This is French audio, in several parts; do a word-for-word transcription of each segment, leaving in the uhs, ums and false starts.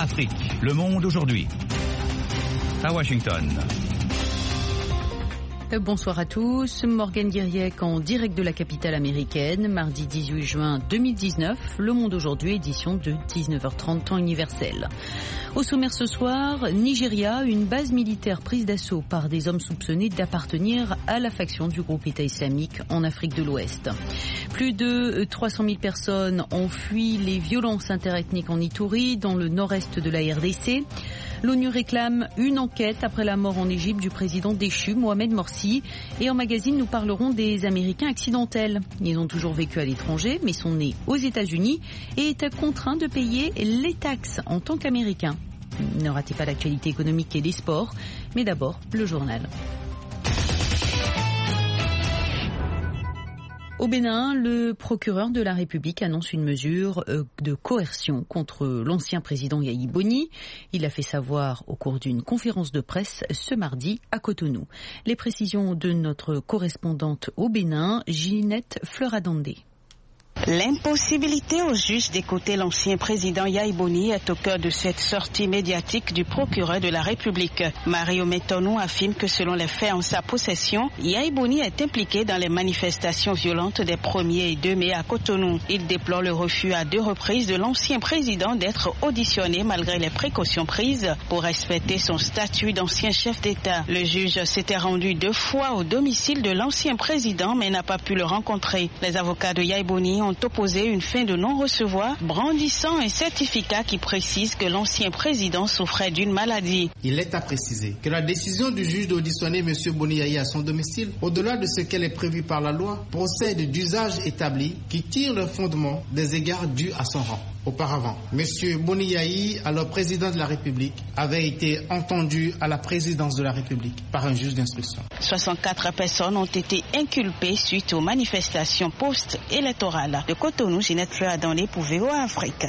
Afrique, Le Monde aujourd'hui. À Washington. Bonsoir à tous. Morgane Guiriec en direct de la capitale américaine, mardi dix-huit juin deux mille dix-neuf. Le Monde aujourd'hui, édition de dix-neuf heures trente, temps universel. Au sommaire ce soir, Nigeria, une base militaire prise d'assaut par des hommes soupçonnés d'appartenir à la faction du groupe État islamique en Afrique de l'Ouest. Plus de trois cent mille personnes ont fui les violences interethniques en Ituri, dans le nord-est de la R D C. L'ONU réclame une enquête après la mort en Égypte du président déchu Mohamed Morsi. Et en magazine, nous parlerons des Américains accidentels. Ils ont toujours vécu à l'étranger, mais sont nés aux États-Unis et étaient contraints de payer les taxes en tant qu'Américains. Ne ratez pas l'actualité économique et les sports, mais d'abord le journal. Au Bénin, le procureur de la République annonce une mesure de coercion contre l'ancien président Yayi Boni. Il l'a fait savoir au cours d'une conférence de presse ce mardi à Cotonou. Les précisions de notre correspondante au Bénin, Ginette Fleuradandé. L'impossibilité aux juges d'écouter l'ancien président Yayi Boni est au cœur de cette sortie médiatique du procureur de la République. Mario Metonou affirme que selon les faits en sa possession, Yayi Boni est impliqué dans les manifestations violentes des premier et deux mai à Cotonou. Il déplore le refus à deux reprises de l'ancien président d'être auditionné malgré les précautions prises pour respecter son statut d'ancien chef d'État. Le juge s'était rendu deux fois au domicile de l'ancien président mais n'a pas pu le rencontrer. Les avocats de Yayi Boni ont opposé une fin de non-recevoir, brandissant un certificat qui précise que l'ancien président souffrait d'une maladie. Il est à préciser que la décision du juge d'auditionner M. Boni Yayi à son domicile, au-delà de ce qu'elle est prévue par la loi, procède d'usages établis qui tirent le fondement des égards dus à son rang. Auparavant, M. Boni Yayi, alors président de la République, avait été entendu à la présidence de la République par un juge d'instruction. soixante-quatre personnes ont été inculpées suite aux manifestations post-électorales. De Cotonou, Ginette Fleuradandé pour V O A Afrique.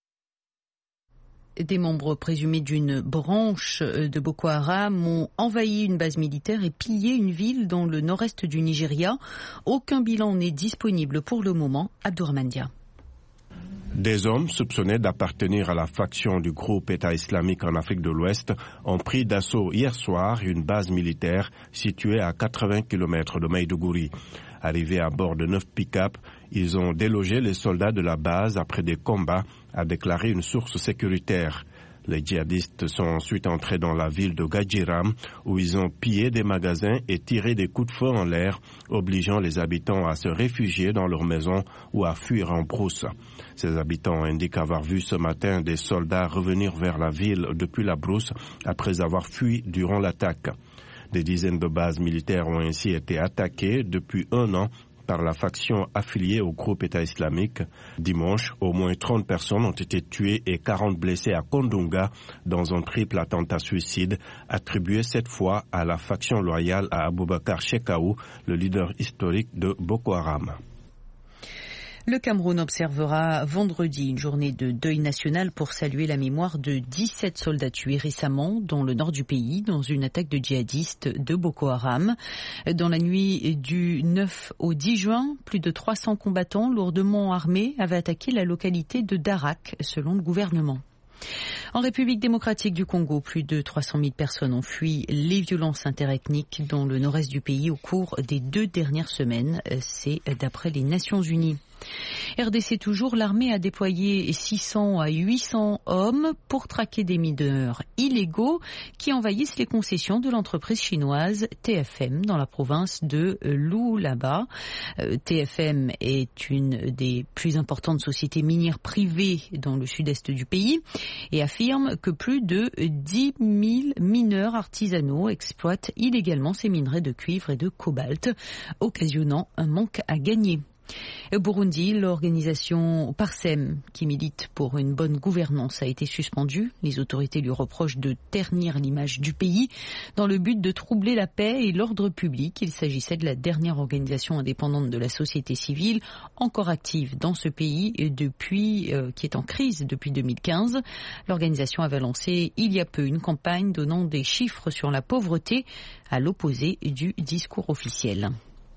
Des membres présumés d'une branche de Boko Haram ont envahi une base militaire et pillé une ville dans le nord-est du Nigeria. Aucun bilan n'est disponible pour le moment. Abdourahmane Dia. Des hommes soupçonnés d'appartenir à la faction du groupe État islamique en Afrique de l'Ouest ont pris d'assaut hier soir une base militaire située à quatre-vingts kilomètres de Maïdougouri. Arrivés à bord de neuf pick-up, ils ont délogé les soldats de la base après des combats, a déclaré une source sécuritaire. Les djihadistes sont ensuite entrés dans la ville de Gadjiram où ils ont pillé des magasins et tiré des coups de feu en l'air, obligeant les habitants à se réfugier dans leurs maisons ou à fuir en brousse. Ces habitants indiquent avoir vu ce matin des soldats revenir vers la ville depuis la brousse après avoir fui durant l'attaque. Des dizaines de bases militaires ont ainsi été attaquées depuis un an par la faction affiliée au groupe État islamique. Dimanche, au moins trente personnes ont été tuées et quarante blessées à Kondunga dans un triple attentat suicide attribué cette fois à la faction loyale à Aboubakar Shekau, le leader historique de Boko Haram. Le Cameroun observera vendredi une journée de deuil national pour saluer la mémoire de dix-sept soldats tués récemment dans le nord du pays dans une attaque de djihadistes de Boko Haram. Dans la nuit du neuf au dix juin, plus de trois cents combattants lourdement armés avaient attaqué la localité de Darak, selon le gouvernement. En République démocratique du Congo, plus de trois cent mille personnes ont fui les violences interethniques dans le nord-est du pays au cours des deux dernières semaines. C'est d'après les Nations Unies. R D C toujours, l'armée a déployé six cents à huit cents hommes pour traquer des mineurs illégaux qui envahissent les concessions de l'entreprise chinoise T F M dans la province de Lualaba. T F M est une des plus importantes sociétés minières privées dans le sud-est du pays et affirme que plus de dix mille mineurs artisanaux exploitent illégalement ces minerais de cuivre et de cobalt, occasionnant un manque à gagner. Au Burundi, l'organisation Parsem, qui milite pour une bonne gouvernance, a été suspendue. Les autorités lui reprochent de ternir l'image du pays dans le but de troubler la paix et l'ordre public. Il s'agissait de la dernière organisation indépendante de la société civile encore active dans ce pays depuis, euh, qui est en crise depuis deux mille quinze. L'organisation avait lancé il y a peu une campagne donnant des chiffres sur la pauvreté à l'opposé du discours officiel.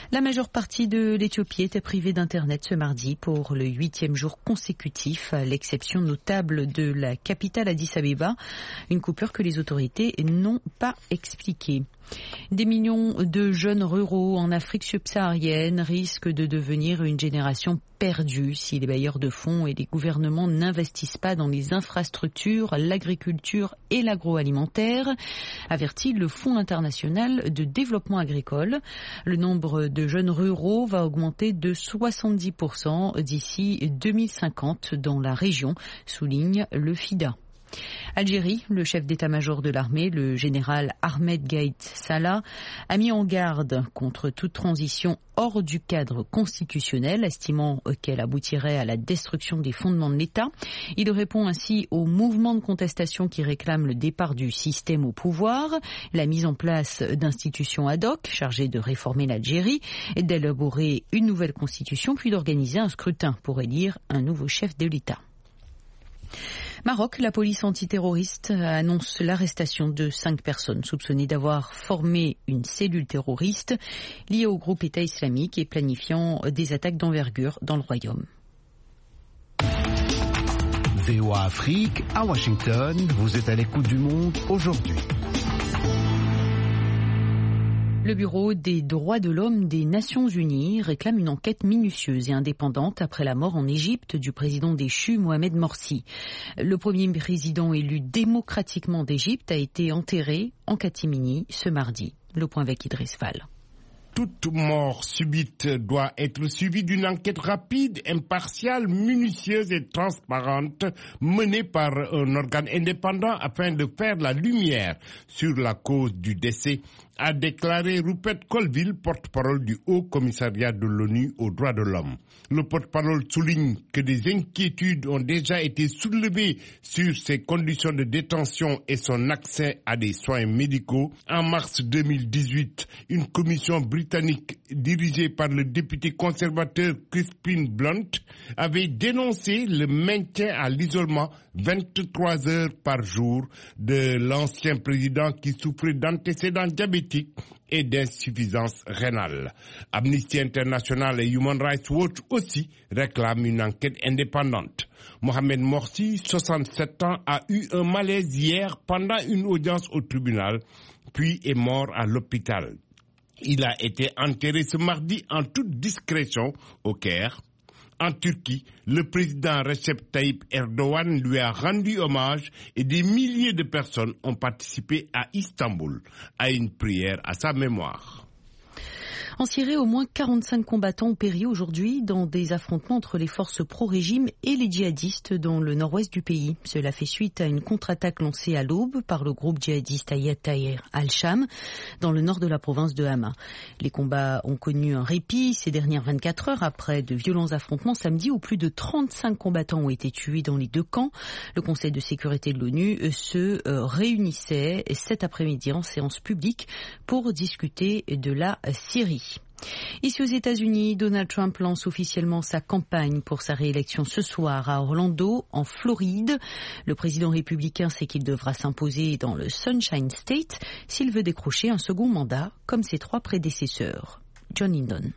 La majeure partie de l'Éthiopie était privée d'Internet ce mardi pour le huitième jour consécutif, à l'exception notable de la capitale Addis Abeba, une coupure que les autorités n'ont pas expliquée. Des millions de jeunes ruraux en Afrique subsaharienne risquent de devenir une génération perdue si les bailleurs de fonds et les gouvernements n'investissent pas dans les infrastructures, l'agriculture et l'agroalimentaire, avertit le Fonds international de développement agricole. Le nombre de jeunes ruraux va augmenter de soixante-dix pour cent d'ici deux mille cinquante dans la région, souligne le FIDA. Algérie, le chef d'état-major de l'armée, le général Ahmed Gaïd Salah, a mis en garde contre toute transition hors du cadre constitutionnel, estimant qu'elle aboutirait à la destruction des fondements de l'État. Il répond ainsi au mouvement de contestation qui réclame le départ du système au pouvoir, la mise en place d'institutions ad hoc chargées de réformer l'Algérie, et d'élaborer une nouvelle constitution, puis d'organiser un scrutin pour élire un nouveau chef de l'État. Maroc, la police antiterroriste annonce l'arrestation de cinq personnes soupçonnées d'avoir formé une cellule terroriste liée au groupe État islamique et planifiant des attaques d'envergure dans le royaume. V O A Afrique, à Washington, vous êtes à l'écoute du monde aujourd'hui. Le Bureau des droits de l'homme des Nations Unies réclame une enquête minutieuse et indépendante après la mort en Égypte du président déchu Mohamed Morsi. Le premier président élu démocratiquement d'Égypte a été enterré en catimini ce mardi. Le point avec Idriss Fall. Toute mort subite doit être suivie d'une enquête rapide, impartiale, minutieuse et transparente menée par un organe indépendant afin de faire la lumière sur la cause du décès, a déclaré Rupert Colville, porte-parole du Haut Commissariat de l'ONU aux droits de l'homme. Le porte-parole souligne que des inquiétudes ont déjà été soulevées sur ses conditions de détention et son accès à des soins médicaux. En mars deux mille dix-huit, une commission britannique dirigée par le député conservateur Crispin Blunt avait dénoncé le maintien à l'isolement vingt-trois heures par jour de l'ancien président qui souffrait d'antécédents diabétiques et d'insuffisance rénale. Amnesty International et Human Rights Watch aussi réclament une enquête indépendante. Mohamed Morsi, soixante-sept ans, a eu un malaise hier pendant une audience au tribunal, puis est mort à l'hôpital. Il a été enterré ce mardi en toute discrétion au Caire. En Turquie, le président Recep Tayyip Erdogan lui a rendu hommage et des milliers de personnes ont participé à Istanbul à une prière à sa mémoire. En Syrie, au moins quarante-cinq combattants ont péri aujourd'hui dans des affrontements entre les forces pro-régime et les djihadistes dans le nord-ouest du pays. Cela fait suite à une contre-attaque lancée à l'aube par le groupe djihadiste Hayat Tahrir al-Sham dans le nord de la province de Hama. Les combats ont connu un répit ces dernières vingt-quatre heures après de violents affrontements samedi où plus de trente-cinq combattants ont été tués dans les deux camps. Le Conseil de sécurité de l'ONU se réunissait cet après-midi en séance publique pour discuter de la Syrie. Ici aux États-Unis, Donald Trump lance officiellement sa campagne pour sa réélection ce soir à Orlando, en Floride. Le président républicain sait qu'il devra s'imposer dans le Sunshine State s'il veut décrocher un second mandat comme ses trois prédécesseurs. John Hindon.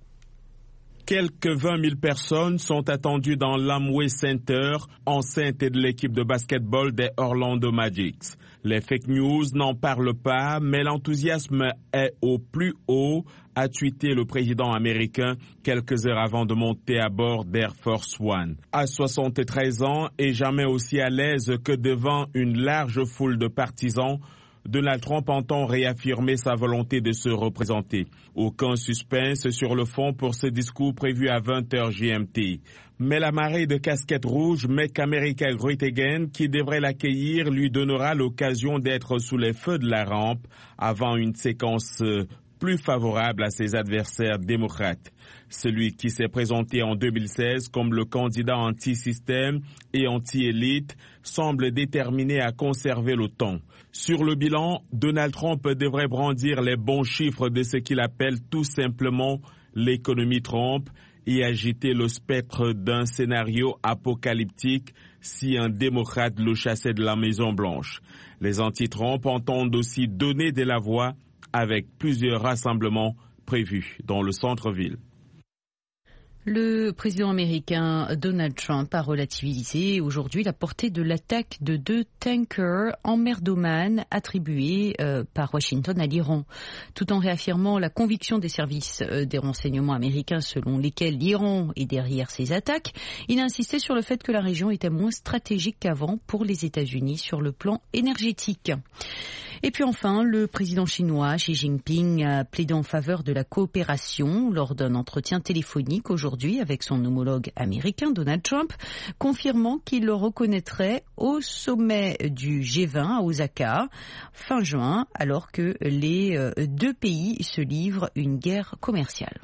Quelques vingt mille personnes sont attendues dans l'Amway Center, enceinte de l'équipe de basketball des Orlando Magic. Les fake news n'en parlent pas, mais l'enthousiasme est au plus haut, a tweeté le président américain quelques heures avant de monter à bord d'Air Force One. À soixante-treize ans et jamais aussi à l'aise que devant une large foule de partisans, Donald Trump entend réaffirmer sa volonté de se représenter. Aucun suspense sur le fond pour ce discours prévu à vingt heures G M T. Mais la marée de casquettes rouges Make America Great Again qui devrait l'accueillir lui donnera l'occasion d'être sous les feux de la rampe avant une séquence plus favorable à ses adversaires démocrates. Celui qui s'est présenté en deux mille seize comme le candidat anti-système et anti-élite semble déterminé à conserver le ton. Sur le bilan, Donald Trump devrait brandir les bons chiffres de ce qu'il appelle tout simplement l'économie Trump et agiter le spectre d'un scénario apocalyptique si un démocrate le chassait de la Maison-Blanche. Les anti-Trump entendent aussi donner de la voix avec plusieurs rassemblements prévu dans le centre-ville. Le président américain Donald Trump a relativisé aujourd'hui la portée de l'attaque de deux tankers en mer d'Oman attribués euh, par Washington à l'Iran, tout en réaffirmant la conviction des services euh, des renseignements américains selon lesquels l'Iran est derrière ces attaques. Il a insisté sur le fait que la région était moins stratégique qu'avant pour les États-Unis sur le plan énergétique. Et puis enfin, le président chinois Xi Jinping a plaidé en faveur de la coopération lors d'un entretien téléphonique aujourd'hui avec son homologue américain Donald Trump, confirmant qu'il le reconnaîtrait au sommet du G vingt à Osaka fin juin, alors que les deux pays se livrent une guerre commerciale.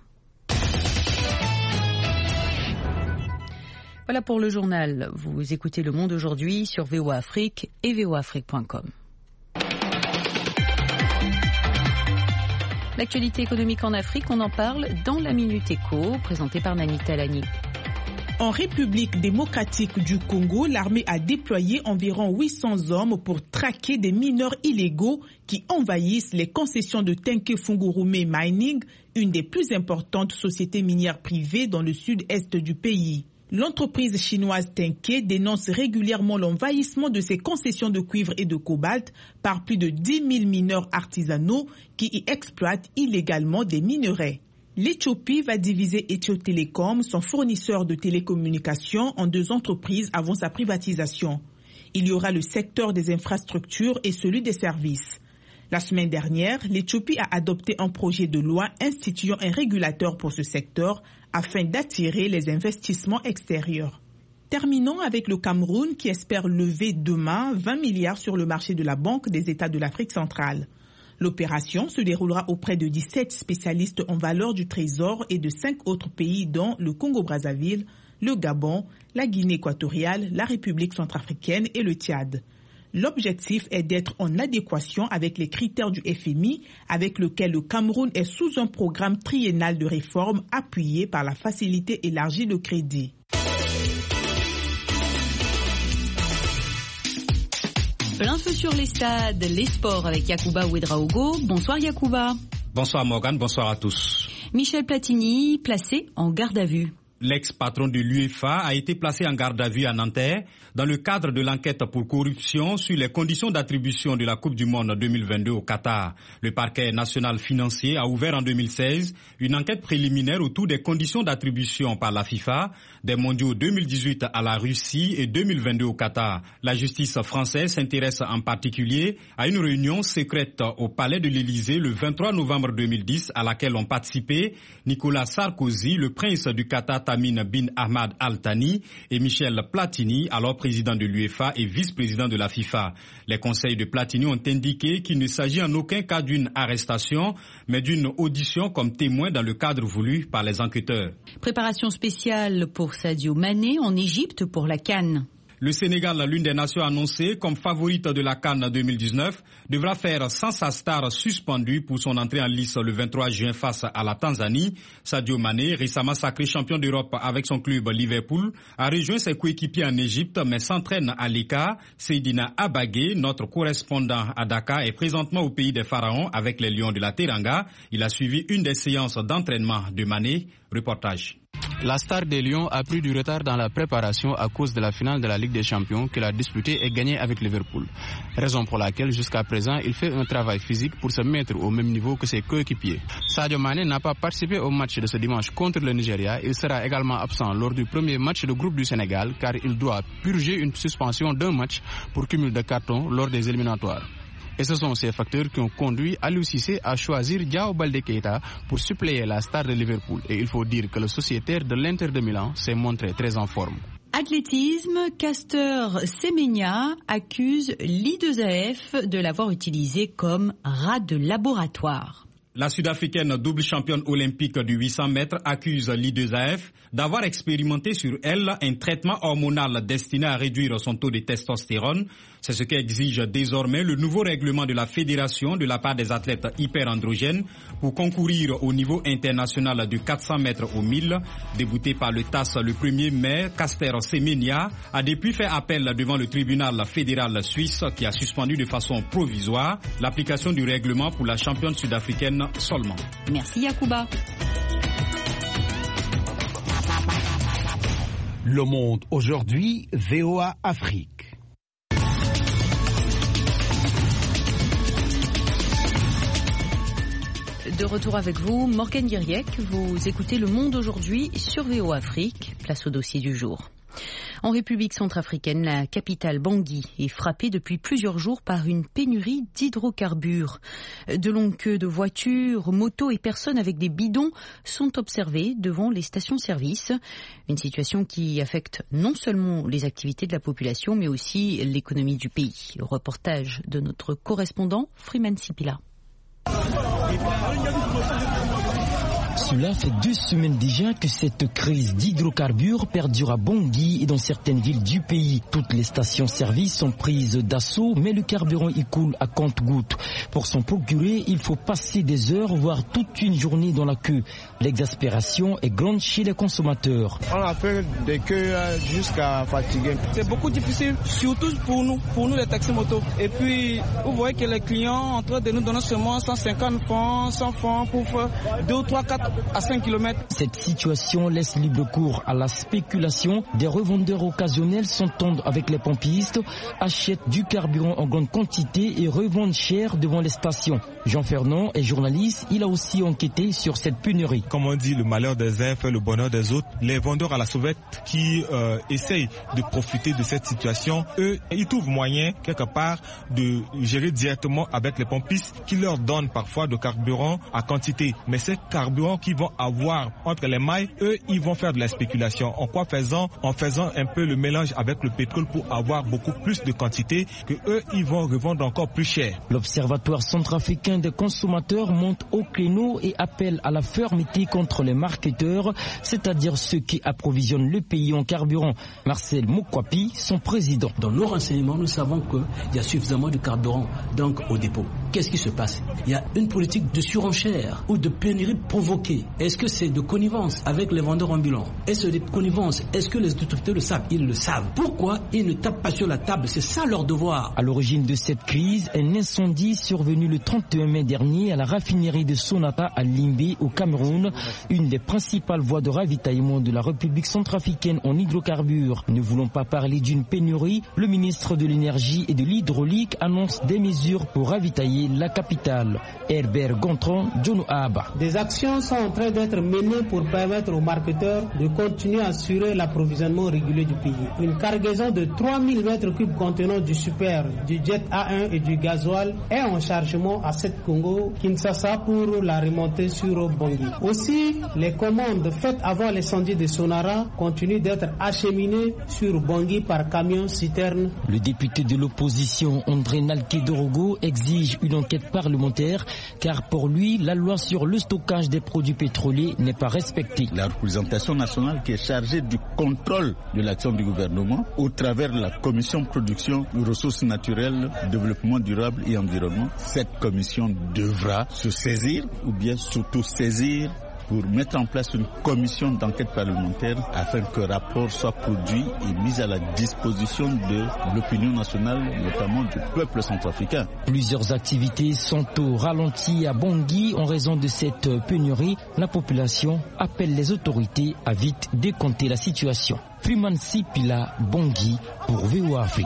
Voilà pour le journal. Vous écoutez Le Monde aujourd'hui sur V O A Afrique et V O A Afrique point com. L'actualité économique en Afrique, on en parle dans la Minute Éco, présentée par Nani Talani. En République démocratique du Congo, l'armée a déployé environ huit cents hommes pour traquer des mineurs illégaux qui envahissent les concessions de Tenke Fungurume Mining, une des plus importantes sociétés minières privées dans le sud-est du pays. L'entreprise chinoise Tenke dénonce régulièrement l'envahissement de ses concessions de cuivre et de cobalt par plus de dix mille mineurs artisanaux qui y exploitent illégalement des minerais. L'Éthiopie va diviser Ethio Telecom, son fournisseur de télécommunications, en deux entreprises avant sa privatisation. Il y aura le secteur des infrastructures et celui des services. La semaine dernière, l'Éthiopie a adopté un projet de loi instituant un régulateur pour ce secteur afin d'attirer les investissements extérieurs. Terminons avec le Cameroun qui espère lever demain vingt milliards sur le marché de la Banque des États de l'Afrique centrale. L'opération se déroulera auprès de dix-sept spécialistes en valeur du trésor et de cinq autres pays dont le Congo-Brazzaville, le Gabon, la Guinée équatoriale, la République centrafricaine et le Tchad. L'objectif est d'être en adéquation avec les critères du F M I, avec lequel le Cameroun est sous un programme triennal de réforme appuyé par la facilité élargie de crédit. Plein feu sur les stades, les sports avec Yacouba Ouedraogo. Bonsoir Yacouba. Bonsoir Morgane, bonsoir à tous. Michel Platini, placé en garde à vue. L'ex-patron de l'UEFA a été placé en garde à vue à Nanterre dans le cadre de l'enquête pour corruption sur les conditions d'attribution de la Coupe du Monde deux mille vingt-deux au Qatar. Le parquet national financier a ouvert en deux mille seize une enquête préliminaire autour des conditions d'attribution par la FIFA des mondiaux deux mille dix-huit à la Russie et deux mille vingt-deux au Qatar. La justice française s'intéresse en particulier à une réunion secrète au palais de l'Élysée le vingt-trois novembre deux mille dix à laquelle ont participé Nicolas Sarkozy, le prince du Qatar Tamim bin Ahmad Al Thani et Michel Platini, alors président de l'UEFA et vice-président de la FIFA. Les conseils de Platini ont indiqué qu'il ne s'agit en aucun cas d'une arrestation, mais d'une audition comme témoin dans le cadre voulu par les enquêteurs. Préparation spéciale pour Sadio Mané en Égypte pour la CAN. Le Sénégal, l'une des nations annoncées comme favorite de la CAN deux mille dix-neuf, devra faire sans sa star suspendue pour son entrée en lice le vingt-trois juin face à la Tanzanie. Sadio Mané, récemment sacré champion d'Europe avec son club Liverpool, a rejoint ses coéquipiers en Égypte mais s'entraîne à l'écart. Seydina Abagé, notre correspondant à Dakar, est présentement au pays des Pharaons avec les Lions de la Teranga. Il a suivi une des séances d'entraînement de Mané. Reportage. La star des Lions a pris du retard dans la préparation à cause de la finale de la Ligue des Champions qu'il a disputée et gagnée avec Liverpool. Raison pour laquelle jusqu'à présent il fait un travail physique pour se mettre au même niveau que ses coéquipiers. Sadio Mané n'a pas participé au match de ce dimanche contre le Nigeria. Il sera également absent lors du premier match de groupe du Sénégal car il doit purger une suspension d'un match pour cumul de cartons lors des éliminatoires. Et ce sont ces facteurs qui ont conduit Aliou Cissé à choisir Diao Baldé Keita pour suppléer la star de Liverpool. Et il faut dire que le sociétaire de l'Inter de Milan s'est montré très en forme. Athlétisme, Castor Semenya accuse l'I deux A F de l'avoir utilisé comme rat de laboratoire. La Sud-Africaine double championne olympique du huit cents mètres accuse l'I deux A F d'avoir expérimenté sur elle un traitement hormonal destiné à réduire son taux de testostérone. C'est ce qu'exige désormais le nouveau règlement de la fédération de la part des athlètes hyperandrogènes pour concourir au niveau international du quatre cents mètres au mille. Débouté par le T A S le premier mai, Castor Semenya a depuis fait appel devant le tribunal fédéral suisse qui a suspendu de façon provisoire l'application du règlement pour la championne sud-africaine mois seulement. Merci Yacouba. Le Monde aujourd'hui, V O A Afrique. De retour avec vous, Morgane Guiriec, vous écoutez Le Monde aujourd'hui sur V O A Afrique. Place au dossier du jour. En République centrafricaine, la capitale Bangui est frappée depuis plusieurs jours par une pénurie d'hydrocarbures. De longues queues de voitures, motos et personnes avec des bidons sont observées devant les stations-service. Une situation qui affecte non seulement les activités de la population, mais aussi l'économie du pays. Reportage de notre correspondant Freeman Sipila. Cela fait deux semaines déjà que cette crise d'hydrocarbures perdure à Bangui et dans certaines villes du pays. Toutes les stations-service sont prises d'assaut, mais le carburant y coule à compte-gouttes. Pour s'en procurer, il faut passer des heures, voire toute une journée dans la queue. L'exaspération est grande chez les consommateurs. On a fait des queues jusqu'à fatiguer. C'est beaucoup difficile, surtout pour nous, pour nous les taxis-motos. Et puis, vous voyez que les clients en train de nous donner seulement cent cinquante francs, cent francs pour faire deux, trois, quatre à cinq kilomètres. Cette situation laisse libre cours à la spéculation. Des revendeurs occasionnels s'entendent avec les pompistes, achètent du carburant en grande quantité et revendent cher devant les stations. Jean Fernand est journaliste, il a aussi enquêté sur cette pénurie. Comme on dit, le malheur des uns fait le bonheur des autres. Les vendeurs à la sauvette qui euh, essayent de profiter de cette situation, eux, ils trouvent moyen quelque part de gérer directement avec les pompistes qui leur donnent parfois de carburant à quantité. Mais ces carburants qu'ils vont avoir entre les mailles, eux, ils vont faire de la spéculation. En quoi faisant? En faisant un peu le mélange avec le pétrole pour avoir beaucoup plus de quantité que eux, ils vont revendre encore plus cher. L'Observatoire centrafricain des consommateurs monte au créneau et appelle à la fermeté contre les marketeurs, c'est-à-dire ceux qui approvisionnent le pays en carburant. Marcel Moukwapi, son président. Dans nos renseignements, nous savons qu'il y a suffisamment de carburant donc au dépôt. Qu'est-ce qui se passe? Il y a une politique de surenchère ou de pénurie provoquée. Est-ce que c'est de connivence avec les vendeurs ambulants? Est-ce de connivence? Est-ce que les autorités le savent? Ils le savent. Pourquoi ils ne tapent pas sur la table? C'est ça leur devoir. À l'origine de cette crise, un incendie survenu le trente et un mai dernier à la raffinerie de Sonata à Limbé au Cameroun, une des principales voies de ravitaillement de la République centrafricaine en hydrocarbures. Ne voulant pas parler d'une pénurie, le ministre de l'énergie et de l'hydraulique annonce des mesures pour ravitailler la capitale. Herbert Gontran, John Aba. Des actions sont en train d'être menées pour permettre aux marketeurs de continuer à assurer l'approvisionnement régulier du pays. Une cargaison de trois mille mètres cubes contenant du super, du jet A un et du gasoil est en chargement à Sète Congo, Kinshasa pour la remontée sur Bangui. Aussi, les commandes faites avant l'incendie de Sonara continuent d'être acheminées sur Bangui par camion-citerne. Le député de l'opposition André Nalké Dorogo exige une enquête parlementaire car pour lui, la loi sur le stockage des produits pétroliers n'est pas respectée. La représentation nationale qui est chargée du contrôle de l'action du gouvernement au travers de la commission production, ressources naturelles, développement durable et environnement, cette commission devra se saisir ou bien s'auto-saisir pour mettre en place une commission d'enquête parlementaire afin que le rapport soit produit et mis à la disposition de l'opinion nationale, notamment du peuple centrafricain. Plusieurs activités sont au ralenti à Bangui en raison de cette pénurie. La population appelle les autorités à vite décompter la situation. Freeman Sipila, Bangui, pour V O A Afrique.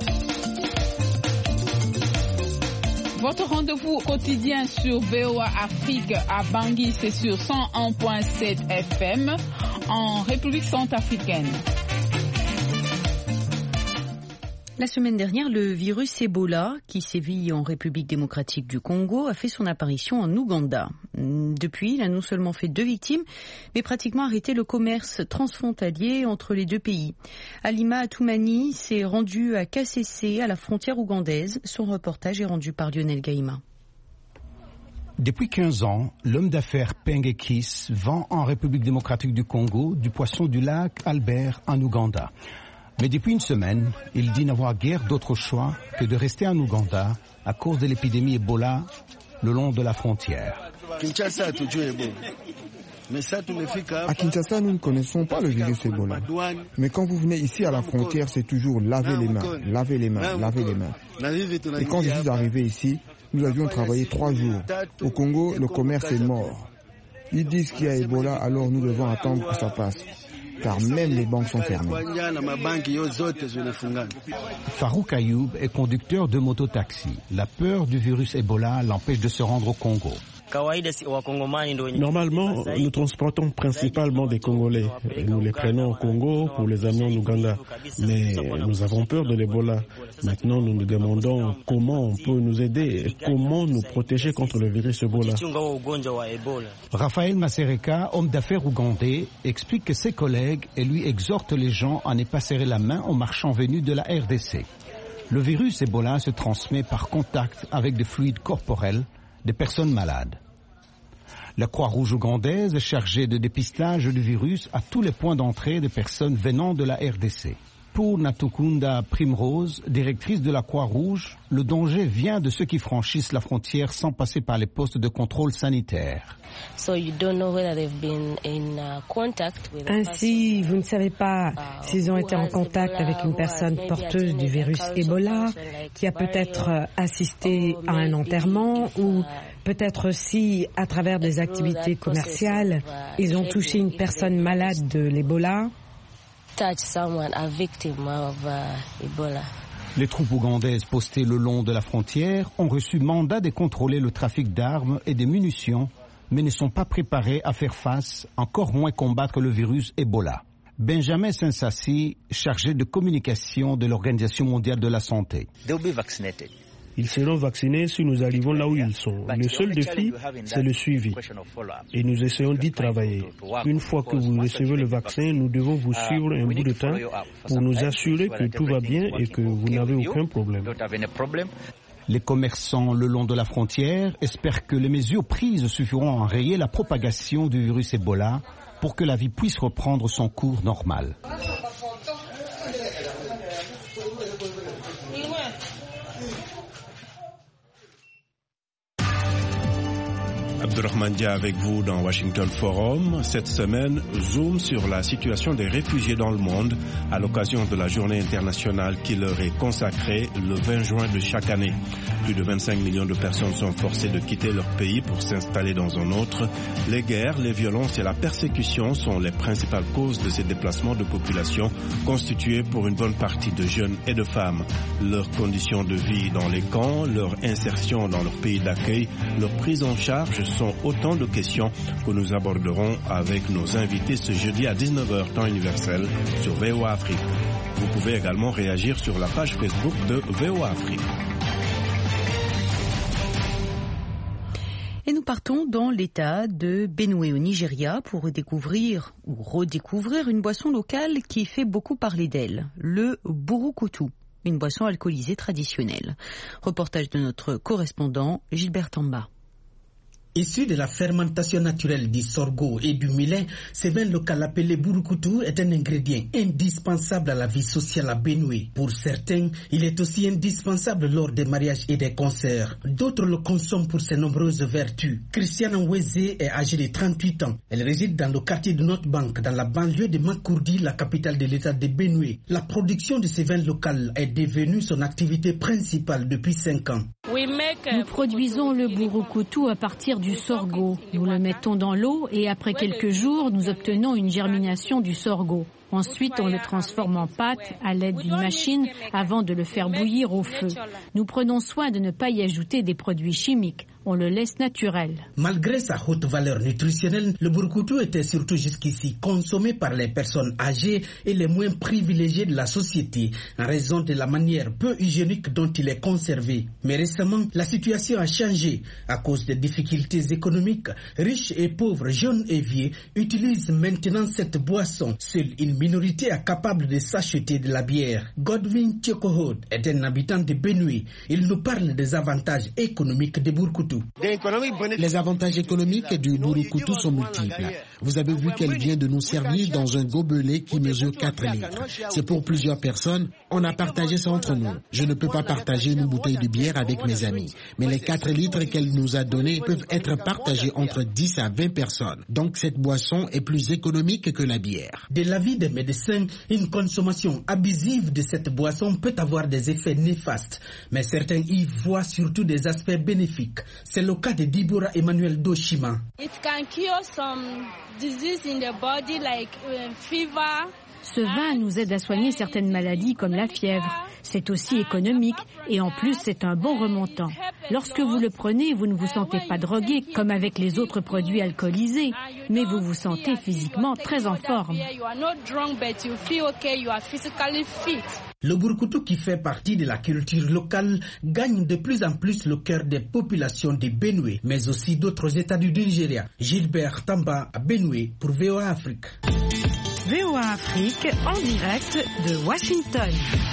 Votre rendez-vous quotidien sur V O A Afrique à Bangui, c'est sur cent un virgule sept F M en République centrafricaine. La semaine dernière, le virus Ebola, qui sévit en République démocratique du Congo, a fait son apparition en Ouganda. Depuis, il a non seulement fait deux victimes, mais pratiquement arrêté le commerce transfrontalier entre les deux pays. Alima Atoumani s'est rendu à Kasese, à la frontière ougandaise. Son reportage est rendu par Lionel Gaïma. Depuis quinze ans, l'homme d'affaires Pengekis vend en République démocratique du Congo du poisson du lac Albert en Ouganda. Mais depuis une semaine, il dit n'avoir guère d'autre choix que de rester en Ouganda à cause de l'épidémie Ebola le long de la frontière. À Kinshasa, nous ne connaissons pas le virus Ebola. Mais quand vous venez ici à la frontière, c'est toujours laver les mains, laver les mains, laver les mains. Et quand je suis arrivé ici, Nous avions travaillé trois jours. Au Congo, le commerce est mort. Ils disent qu'il y a Ebola, alors nous devons attendre que ça passe. Car même les banques sont fermées. Farouk Ayoub est conducteur de mototaxi. La peur du virus Ebola l'empêche de se rendre au Congo. Normalement, nous transportons principalement des Congolais. Nous les prenons au Congo pour les amener en Ouganda. Mais nous avons peur de l'Ebola. Maintenant, nous nous demandons comment on peut nous aider et comment nous protéger contre le virus Ebola. Raphaël Masereka, homme d'affaires ougandais, explique que ses collègues et lui exhortent les gens à ne pas serrer la main aux marchands venus de la R D C. Le virus Ebola se transmet par contact avec des fluides corporels des personnes malades. La Croix-Rouge ougandaise est chargée de dépistage du virus à tous les points d'entrée des personnes venant de la R D C. Pour Natukunda Primrose, directrice de la Croix-Rouge, le danger vient de ceux qui franchissent la frontière sans passer par les postes de contrôle sanitaire. Ainsi, vous ne savez pas s'ils ont été en contact avec une personne porteuse du virus Ebola, qui a peut-être assisté à un enterrement ou peut-être aussi, à travers des activités commerciales, ils ont touché une personne malade de l'Ebola. Les troupes ougandaises postées le long de la frontière ont reçu mandat de contrôler le trafic d'armes et de munitions, mais ne sont pas préparées à faire face, encore moins combattre le virus Ebola. Benjamin Sensassi, chargé de communication de l'Organisation mondiale de la santé. Ils seront vaccinés si nous arrivons là où ils sont. Le seul défi, c'est le suivi. Et nous essayons d'y travailler. Une fois que vous recevez le vaccin, nous devons vous suivre un bout de temps pour nous assurer que tout va bien et que vous n'avez aucun problème. Les commerçants le long de la frontière espèrent que les mesures prises suffiront à enrayer la propagation du virus Ebola pour que la vie puisse reprendre son cours normal. Abdurrahman Dia avec vous dans Washington Forum. Cette semaine, zoom sur la situation des réfugiés dans le monde à l'occasion de la journée internationale qui leur est consacrée le vingt juin de chaque année. Plus de vingt-cinq millions de personnes sont forcées de quitter leur pays pour s'installer dans un autre. Les guerres, les violences et la persécution sont les principales causes de ces déplacements de population constitués pour une bonne partie de jeunes et de femmes. Leurs conditions de vie dans les camps, leur insertion dans leur pays d'accueil, leur prise en charge sont autant de questions que nous aborderons avec nos invités ce jeudi à dix-neuf heures temps universel sur V O A Afrique. Vous pouvez également réagir sur la page Facebook de V O A Afrique. Et nous partons dans l'état de Benue au Nigeria pour découvrir ou redécouvrir une boisson locale qui fait beaucoup parler d'elle, le Burukutu, une boisson alcoolisée traditionnelle. Reportage de notre correspondant Gilbert Tamba. Issu de la fermentation naturelle du sorgho et du millet, ce vin local appelé Burukutu est un ingrédient indispensable à la vie sociale à Benue. Pour certains, il est aussi indispensable lors des mariages et des concerts. D'autres le consomment pour ses nombreuses vertus. Christiane Nweze est âgée de trente-huit ans. Elle réside dans le quartier de North Bank, dans la banlieue de Makurdi, la capitale de l'état de Benue. La production de ce vin local est devenue son activité principale depuis cinq ans. Nous produisons le Burukutu à partir du sorgho. Nous le mettons dans l'eau et après quelques jours, nous obtenons une germination du sorgho. Ensuite, on le transforme en pâte à l'aide d'une machine avant de le faire bouillir au feu. Nous prenons soin de ne pas y ajouter des produits chimiques. On le laisse naturel. Malgré sa haute valeur nutritionnelle, le Burukutu était surtout jusqu'ici consommé par les personnes âgées et les moins privilégiées de la société, en raison de la manière peu hygiénique dont il est conservé. Mais récemment, la situation a changé. À cause des difficultés économiques, riches et pauvres, jeunes et vieux utilisent maintenant cette boisson. Seule une minorité est capable de s'acheter de la bière. Godwin Tchokohod est un habitant de Benue. Il nous parle des avantages économiques de Burukutu. Burukoutou. Les avantages économiques du Burukoutou sont multiples. Vous avez vu qu'elle vient de nous servir dans un gobelet qui mesure quatre litres. C'est pour plusieurs personnes. On a partagé ça entre nous. Je ne peux pas partager une bouteille de bière avec mes amis. Mais les quatre litres qu'elle nous a donnés peuvent être partagés entre dix à vingt personnes. Donc cette boisson est plus économique que la bière. De l'avis des médecins, une consommation abusive de cette boisson peut avoir des effets néfastes. Mais certains y voient surtout des aspects bénéfiques. C'est le cas de Dibora Emmanuel Doshima. It can cure some disease in the body like uh, fever. Ce vin nous aide à soigner certaines maladies comme la fièvre. C'est aussi économique et en plus c'est un bon remontant. Lorsque vous le prenez, vous ne vous sentez pas drogué comme avec les autres produits alcoolisés, mais vous vous sentez physiquement très en forme. Le Burukoutou, qui fait partie de la culture locale, gagne de plus en plus le cœur des populations de Benue, mais aussi d'autres États du Nigeria. Gilbert Tamba à Benue pour V O A Afrique. V O A Afrique en direct de Washington.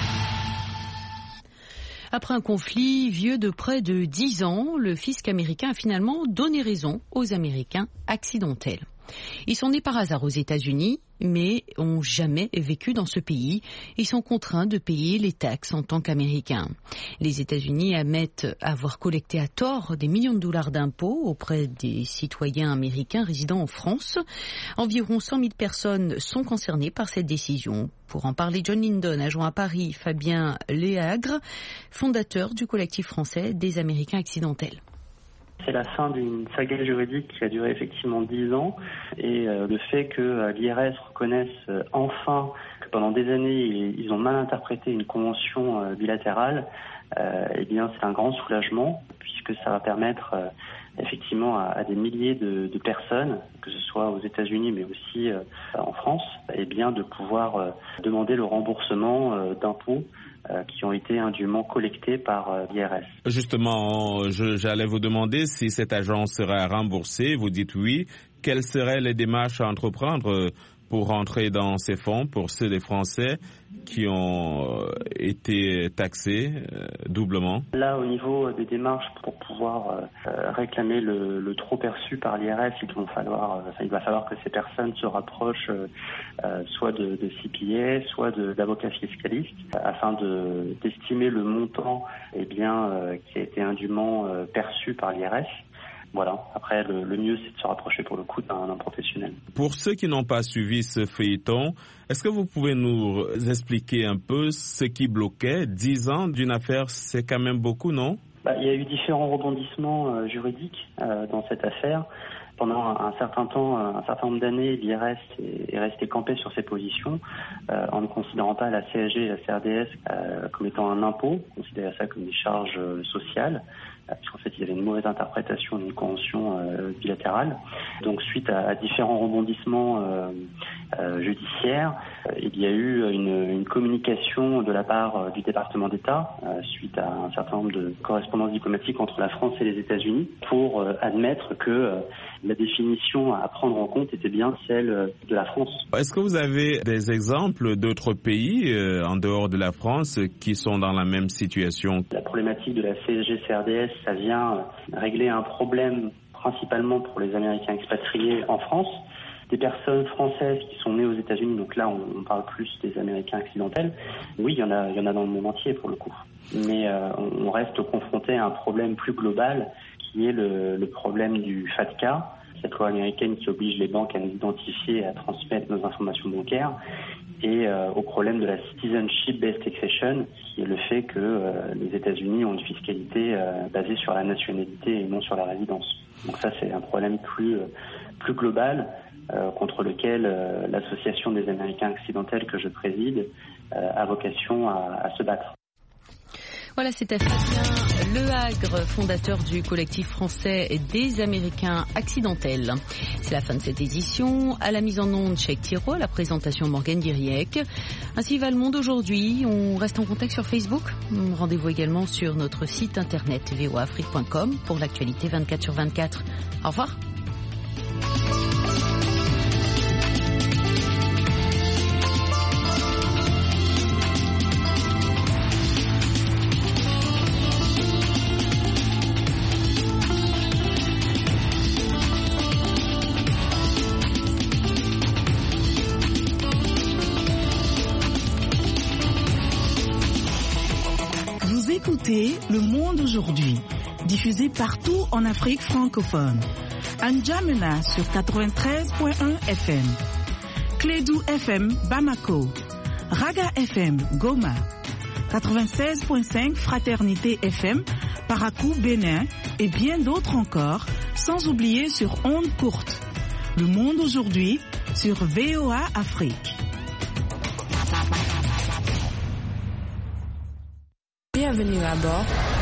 Après un conflit vieux de près de dix ans, le fisc américain a finalement donné raison aux Américains accidentels. Ils sont nés par hasard aux États-Unis, mais ont jamais vécu dans ce pays. Ils sont contraints de payer les taxes en tant qu'Américains. Les États-Unis admettent avoir collecté à tort des millions de dollars d'impôts auprès des citoyens américains résidant en France. Environ cent mille personnes sont concernées par cette décision. Pour en parler, John Lindon, adjoint à Paris, Fabien Léagre, fondateur du collectif français des Américains accidentels. C'est la fin d'une saga juridique qui a duré effectivement dix ans et euh, le fait que euh, l'I R S reconnaisse euh, enfin que pendant des années ils ont mal interprété une convention euh, bilatérale, euh, eh bien c'est un grand soulagement puisque ça va permettre euh, effectivement à, à des milliers de, de personnes, que ce soit aux États-Unis mais aussi euh, en France, eh bien de pouvoir euh, demander le remboursement euh, d'impôts Euh, qui ont été indûment collectés par euh, l'I R S. Justement, je, j'allais vous demander si cette agence sera remboursée. Vous dites oui. Quelles seraient les démarches à entreprendre pour rentrer dans ces fonds pour ceux des Français qui ont été taxés euh, doublement? Là, au niveau des démarches pour pouvoir euh, réclamer le, le trop perçu par l'I R S, il va falloir, euh, il va falloir que ces personnes se rapprochent euh, soit de, de C P A, soit de, d'avocats fiscalistes, afin de, d'estimer le montant eh bien, euh, qui a été indûment euh, perçu par l'I R S. Voilà. Après, le, le mieux, c'est de se rapprocher pour le coup d'un, d'un professionnel. Pour ceux qui n'ont pas suivi ce feuilleton, est-ce que vous pouvez nous expliquer un peu ce qui bloquait? Dix ans d'une affaire, c'est quand même beaucoup, non? Bah, il y a eu différents rebondissements euh, juridiques euh, dans cette affaire. Pendant un, un certain temps, un certain nombre d'années, l'I R S est, est resté campé sur ses positions euh, en ne considérant pas la C S G et la C R D S euh, comme étant un impôt, considérait ça comme des charges euh, sociales. Puisqu'en fait, il y avait une mauvaise interprétation d'une convention euh, bilatérale. Donc, suite à, à différents rebondissements euh, euh, judiciaires, euh, il y a eu une, une communication de la part euh, du département d'État, euh, suite à un certain nombre de correspondances diplomatiques entre la France et les États-Unis, pour euh, admettre que euh, la définition à prendre en compte était bien celle euh, de la France. Est-ce que vous avez des exemples d'autres pays, euh, en dehors de la France, qui sont dans la même situation? La problématique de la C S G C R D S, ça vient régler un problème principalement pour les Américains expatriés en France, des personnes françaises qui sont nées aux États-Unis, donc là on, on parle plus des Américains accidentels. Oui, il y en a, il y en a dans le monde entier pour le coup, mais euh, on reste confronté à un problème plus global qui est le, le problème du FATCA, cette loi américaine qui oblige les banques à nous identifier et à transmettre nos informations bancaires, et euh, au problème de la Citizenship-Based Taxation, qui est le fait que euh, les États-Unis ont une fiscalité euh, basée sur la nationalité et non sur la résidence. Donc ça, c'est un problème plus, euh, plus global euh, contre lequel euh, l'Association des Américains accidentels que je préside euh, a vocation à, à se battre. Voilà, c'était Fabien Léagre, fondateur du collectif français des Américains accidentels. C'est la fin de cette édition. À la mise en onde, Cheikh Thiro, à la présentation Morgane Diriec. Ainsi va le monde aujourd'hui. On reste en contact sur Facebook. Rendez-vous également sur notre site internet v o a afrique point com pour l'actualité vingt-quatre sur vingt-quatre. Au revoir. écoutez Le Monde aujourd'hui, diffusé partout en Afrique francophone. À N'Djamena sur quatre-vingt-treize point un F M. Clédou F M Bamako. Raga F M Goma. quatre-vingt-seize point cinq Fraternité F M Parakou Bénin et bien d'autres encore, sans oublier sur ondes courtes. Le Monde aujourd'hui sur V O A Afrique. Bienvenue à bord.